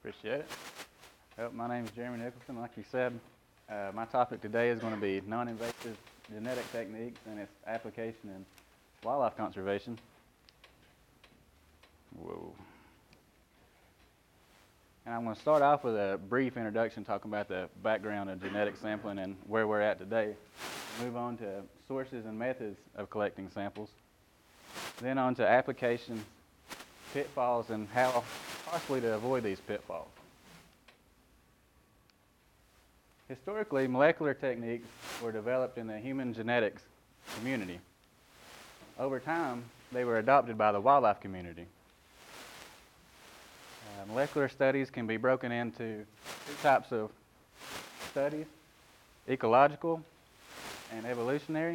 Appreciate it. Well, my name is Jeremy Nicholson. Like you said, my topic today is going to be non-invasive genetic techniques and its application in wildlife conservation. Whoa. And I'm going to start off with a brief introduction talking about the background of genetic sampling and where we're at today. Move on to sources and methods of collecting samples. Then on to applications, pitfalls, and how possibly to avoid these pitfalls. Historically, molecular techniques were developed in the human genetics community. Over time, they were adopted by the wildlife community. Molecular studies can be broken into two types of studies: ecological and evolutionary.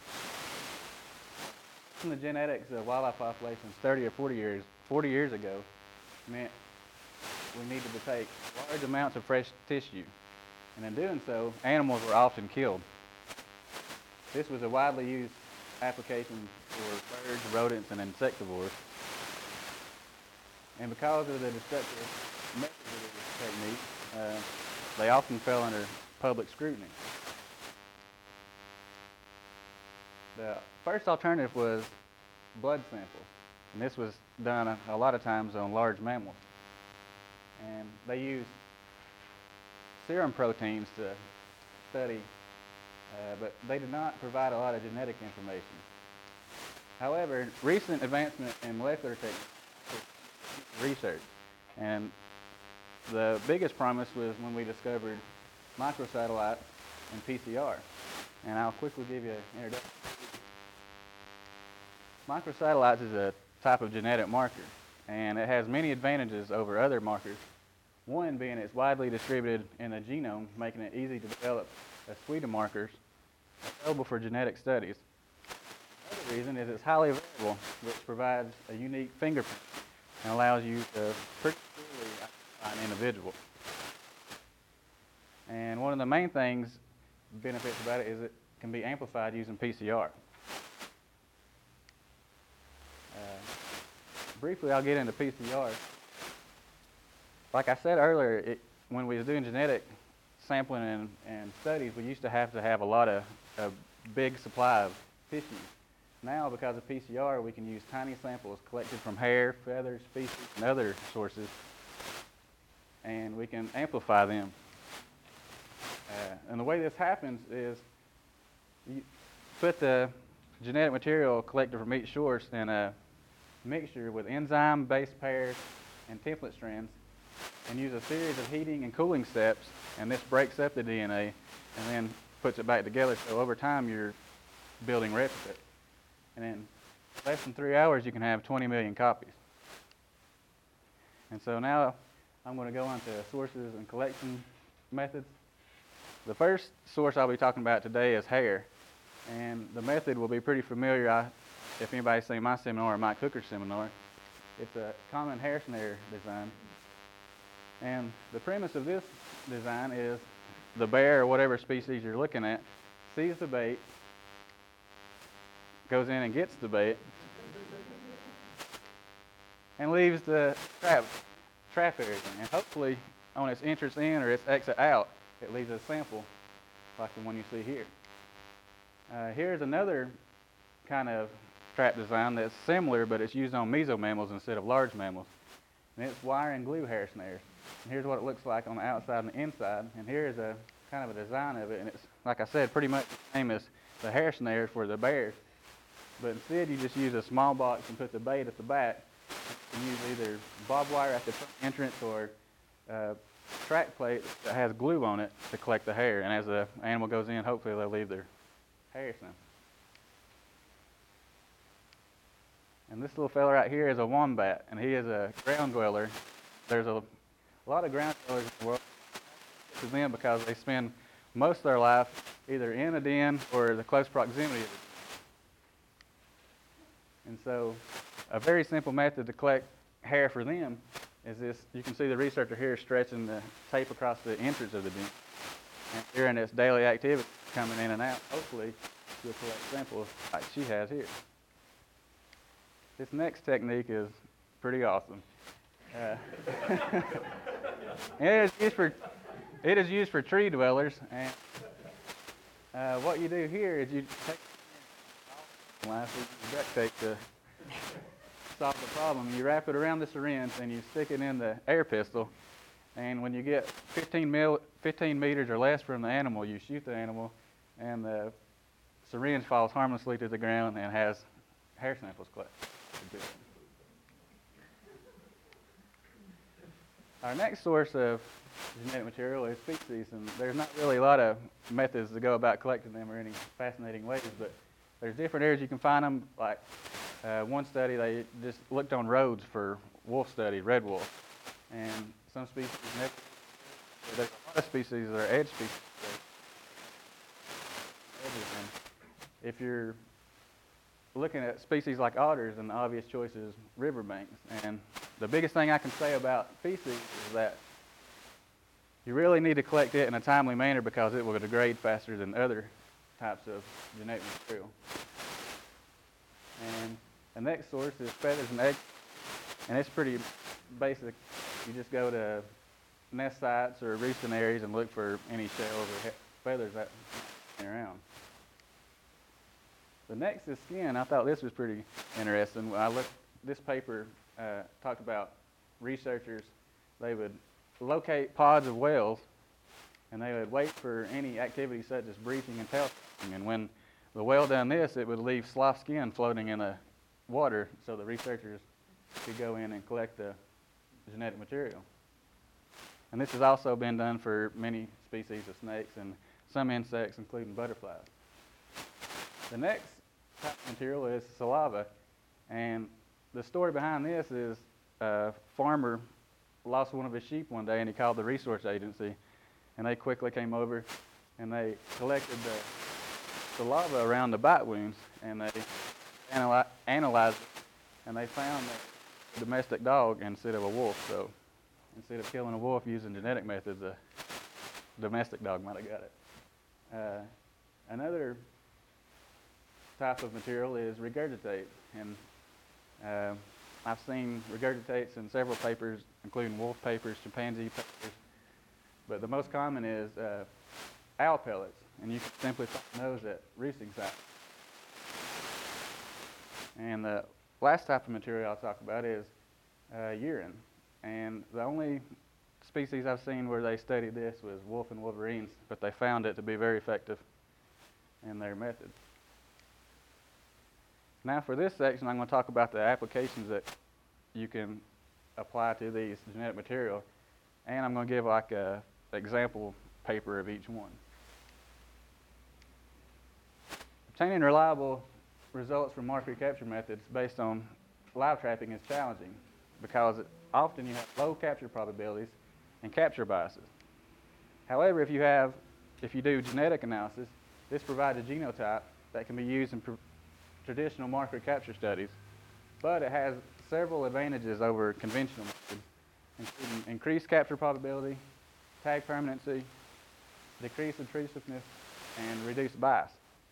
The genetics of wildlife populations 30 or 40 years ago meant we needed to take large amounts of fresh tissue, and in doing so, animals were often killed. This was a widely used application for birds, rodents, and insectivores. And because of the destructive methods of this technique, they often fell under public scrutiny. The first alternative was blood samples, and this was done a lot of times on large mammals. And they used serum proteins to study, but they did not provide a lot of genetic information. However, recent advancement in molecular techniques research, and the biggest promise was when we discovered microsatellites and PCR. And I'll quickly give you an introduction. Microsatellites is a type of genetic marker, and it has many advantages over other markers. One being it's widely distributed in the genome, making it easy to develop a suite of markers available for genetic studies. Another reason is it's highly variable, which provides a unique fingerprint and allows you to pretty clearly identify an individual. And one of the main benefits about it is it can be amplified using PCR. Briefly, I'll get into PCR. Like I said earlier, when we were doing genetic sampling and studies, we used to have a lot of a big supply of tissue. Now, because of PCR, we can use tiny samples collected from hair, feathers, feces, and other sources, and we can amplify them. And the way this happens is you put the genetic material collected from each source in a mixture with enzyme, base pairs, and template strands, and use a series of heating and cooling steps, and this breaks up the DNA and then puts it back together. So over time, you're building replicates. And in less than 3 hours, you can have 20 million copies. And so now I'm going to go on to sources and collection methods. The first source I'll be talking about today is hair. And the method will be pretty familiar if anybody's seen my seminar or Mike Hooker's seminar. It's a common hair snare design. And the premise of this design is the bear or whatever species you're looking at sees the bait, goes in and gets the bait, and leaves the trap area. And hopefully on its entrance in or its exit out, it leaves a sample like the one you see here. Here's another kind of trap design that's similar, but it's used on mesomammals instead of large mammals. And it's wire and glue hair snares. And here's what it looks like on the outside and the inside. And here's a kind of a design of it. And it's, like I said, pretty much the same as the hair snares for the bears. But instead, you just use a small box and put the bait at the back. You use either barbed wire at the entrance or a track plate that has glue on it to collect the hair. And as the animal goes in, hopefully they'll leave their hair sample. And this little fella right here is a wombat, and he is a ground dweller. There's a lot of ground dwellers in the world to them because they spend most of their life either in a den or the close proximity of it. And so a very simple method to collect hair for them is this. You can see the researcher here stretching the tape across the entrance of the den. And during its daily activity, coming in and out, hopefully you'll collect samples like she has here. This next technique is pretty awesome. And it is used for tree dwellers. And what you do here is you take last week duct tape to solve the problem. You wrap it around the syringe and you stick it in the air pistol. And when you get 15 meters or less from the animal, you shoot the animal, and the syringe falls harmlessly to the ground and has hair samples collected. Our next source of genetic material is species, and there's not really a lot of methods to go about collecting them or any fascinating ways, but there's different areas you can find them. Like one study, they just looked on roads for wolf study, red wolf, and some species, there's a lot of species that are edge species. And if you're looking at species like otters, and the obvious choice is riverbanks. And the biggest thing I can say about species is that you really need to collect it in a timely manner because it will degrade faster than other types of genetic material. And the next source is feathers and eggs, and it's pretty basic. You just go to nest sites or roosting areas and look for any shells or feathers that are around. The next is skin. I thought this was pretty interesting. When I looked, this paper talked about researchers. They would locate pods of whales, and they would wait for any activity such as breaching and tail slapping. And when the whale done this, it would leave slough skin floating in the water, so the researchers could go in and collect the genetic material. And this has also been done for many species of snakes and some insects, including butterflies. The next type of material is saliva, and the story behind this is a farmer lost one of his sheep one day, and he called the resource agency, and they quickly came over and they collected the saliva around the bite wounds, and they analyzed it, and they found that a domestic dog instead of a wolf. So instead of killing a wolf using genetic methods, a domestic dog might have got it. Another type of material is regurgitate, and I've seen regurgitates in several papers, including wolf papers, chimpanzee papers, but the most common is owl pellets, and you can simply find those at roosting sites. And the last type of material I'll talk about is urine, and the only species I've seen where they studied this was wolf and wolverines, but they found it to be very effective in their method. Now for this section, I'm going to talk about the applications that you can apply to these genetic material, and I'm going to give like a example paper of each one. Obtaining reliable results from mark recapture methods based on live trapping is challenging because often you have low capture probabilities and capture biases. However, if you do genetic analysis, this provides a genotype that can be used in traditional mark recapture studies, but it has several advantages over conventional methods, including increased capture probability, tag permanency, decreased intrusiveness, and reduced bias.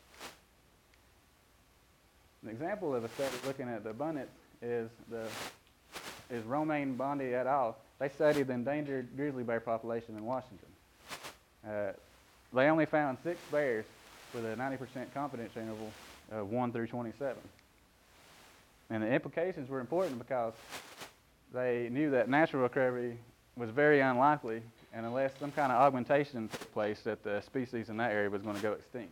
An example of a study looking at the abundance is Romain Bondi et al. They studied the endangered grizzly bear population in Washington. They only found 6 bears with a 90% confidence interval of 1 through 27. And the implications were important because they knew that natural recovery was very unlikely, and unless some kind of augmentation took place, that the species in that area was going to go extinct.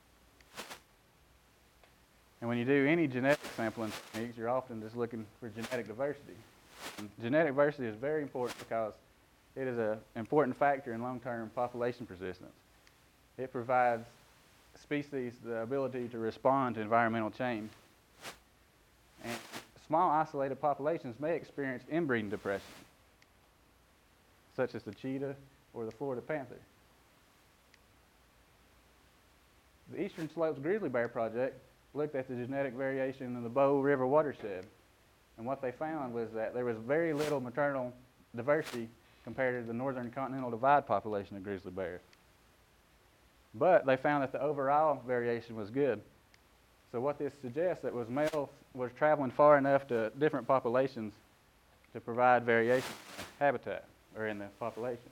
And when you do any genetic sampling techniques, you're often just looking for genetic diversity. And genetic diversity is very important because it is an important factor in long-term population persistence. It provides species the ability to respond to environmental change. And small isolated populations may experience inbreeding depression, such as the cheetah or the Florida panther. The Eastern Slopes Grizzly Bear Project looked at the genetic variation in the Bow River watershed, and what they found was that there was very little maternal diversity compared to the Northern Continental Divide population of grizzly bears. But they found that the overall variation was good. So what this suggests that was males was traveling far enough to different populations to provide variation in habitat or in the population.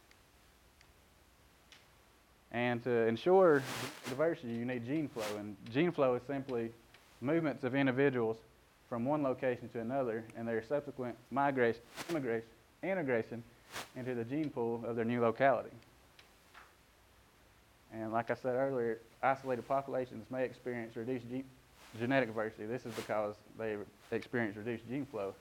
And to ensure diversity, you need gene flow. And gene flow is simply movements of individuals from one location to another and their subsequent integration into the gene pool of their new locality. And like I said earlier, isolated populations may experience reduced genetic diversity. This is because they experience reduced gene flow.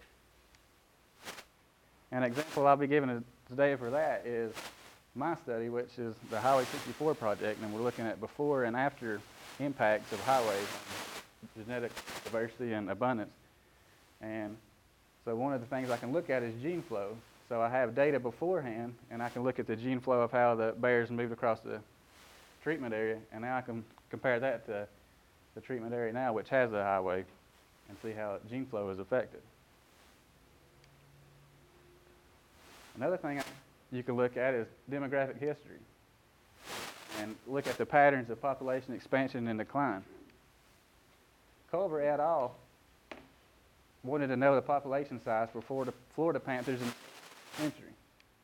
An example I'll be giving today for that is my study, which is the Highway 64 project, and we're looking at before and after impacts of highways on genetic diversity and abundance. And so one of the things I can look at is gene flow. So I have data beforehand, and I can look at the gene flow of how the bears moved across the treatment area, and now I can compare that to the treatment area now, which has the highway, and see how gene flow is affected. Another thing you can look at is demographic history and look at the patterns of population expansion and decline. Culver et al. Wanted to know the population size for Florida panthers in the century.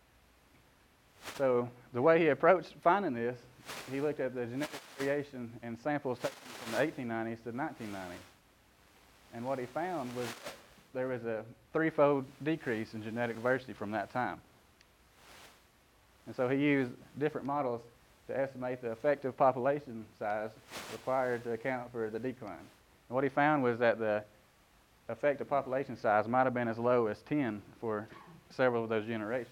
So the way he approached finding this, he looked at the genetic variation in samples taken from the 1890s to 1990s. And what he found was there was a threefold decrease in genetic diversity from that time. And so he used different models to estimate the effective population size required to account for the decline. And what he found was that the effective population size might have been as low as 10 for several of those generations.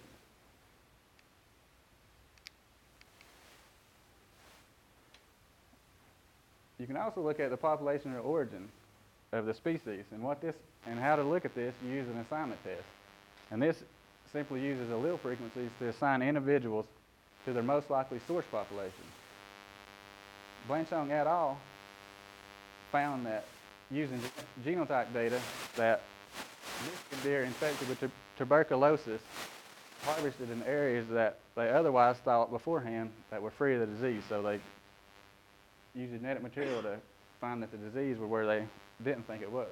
You can also look at the population origin of the species, and how to look at this, you use an assignment test. And this simply uses allele frequencies to assign individuals to their most likely source population. Blanchong et al. Found that using genotype data that Michigan deer infected with tuberculosis harvested in areas that they otherwise thought beforehand that were free of the disease. So they used genetic material to find that the disease was where they didn't think it was.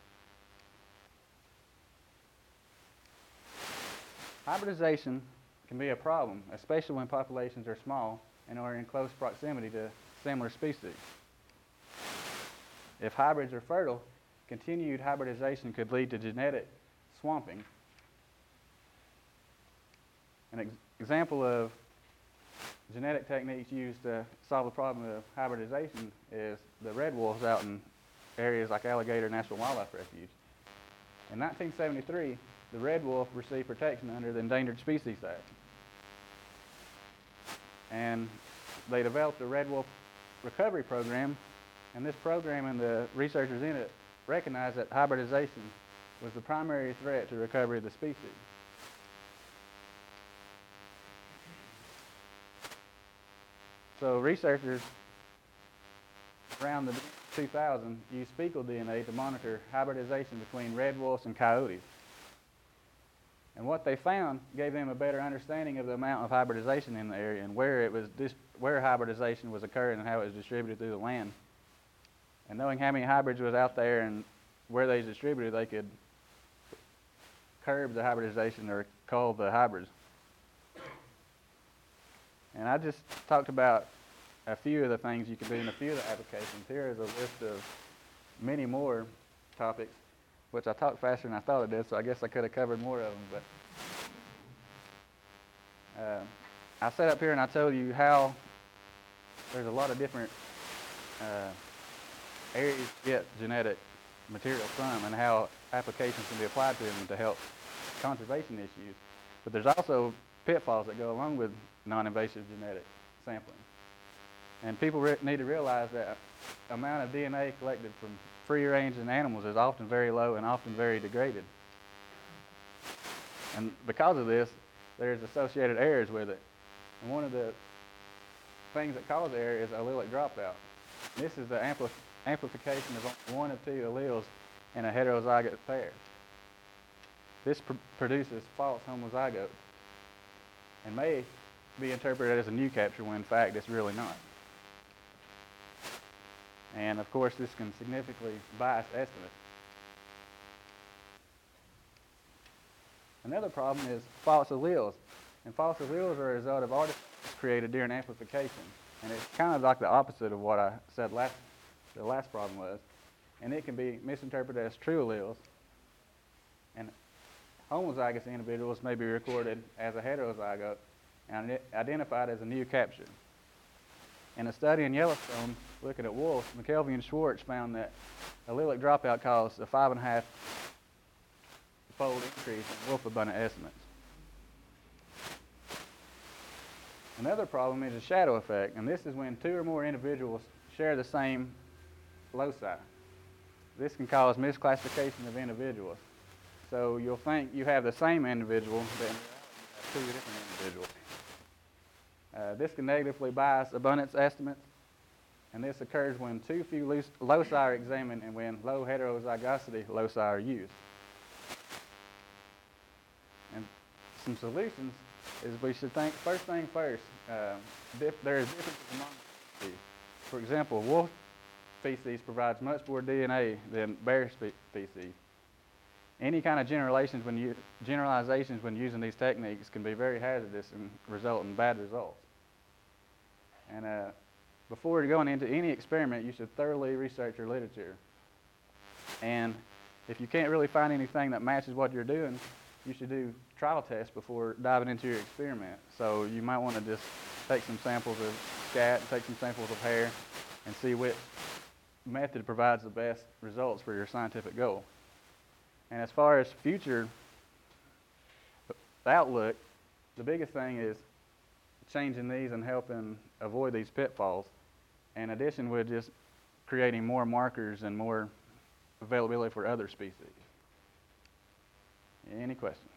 Hybridization can be a problem, especially when populations are small and are in close proximity to similar species. If hybrids are fertile, continued hybridization could lead to genetic swamping. An example of genetic techniques used to solve the problem of hybridization is the red wolves out in areas like Alligator National Wildlife Refuge. In 1973, the red wolf received protection under the Endangered Species Act. And they developed a red wolf recovery program, and this program and the researchers in it recognized that hybridization was the primary threat to recovery of the species. So researchers around the 2000 used fecal DNA to monitor hybridization between red wolves and coyotes. And what they found gave them a better understanding of the amount of hybridization in the area and where hybridization was occurring and how it was distributed through the land. And knowing how many hybrids was out there and where they was distributed, they could curb the hybridization or cull the hybrids. And I just talked about a few of the things you can do in a few of the applications. Here is a list of many more topics, which I talked faster than I thought I did, so I guess I could have covered more of them. But I sat up here and I told you how there's a lot of different areas to get genetic material from and how applications can be applied to them to help conservation issues. But there's also pitfalls that go along with non-invasive genetic sampling. And people need to realize that the amount of DNA collected from free-range animals is often very low and often very degraded. And because of this, there's associated errors with it. And one of the things that cause error is allelic dropout. This is the amplification of one of two alleles in a heterozygote pair. This produces false homozygotes and may be interpreted as a new capture when in fact it's really not. And of course this can significantly bias estimates. Another problem is false alleles. And false alleles are a result of artifacts created during amplification. And it's kind of like the opposite of what I said the last problem was. And it can be misinterpreted as true alleles. And homozygous individuals may be recorded as a heterozygote and identified as a new capture. In a study in Yellowstone looking at wolves, McKelvey and Schwartz found that allelic dropout caused a 5.5-fold increase in wolf abundant estimates. Another problem is a shadow effect, and this is when two or more individuals share the same loci. This can cause misclassification of individuals. So you'll think you have the same individual, but in reality you have two different individuals. This can negatively bias abundance estimates, and this occurs when too few loci are examined and when low heterozygosity loci are used. And some solutions is we should think, first thing first, there is differences among species. For example, wolf species provides much more DNA than bear species. Any kind of generalizations when using these techniques can be very hazardous and result in bad results. And before going into any experiment, you should thoroughly research your literature. And if you can't really find anything that matches what you're doing, you should do trial tests before diving into your experiment. So you might want to just take some samples of scat, take some samples of hair, and see which method provides the best results for your scientific goal. And as far as future outlook, the biggest thing is changing these and helping avoid these pitfalls. In addition, we're just creating more markers and more availability for other species. Any questions?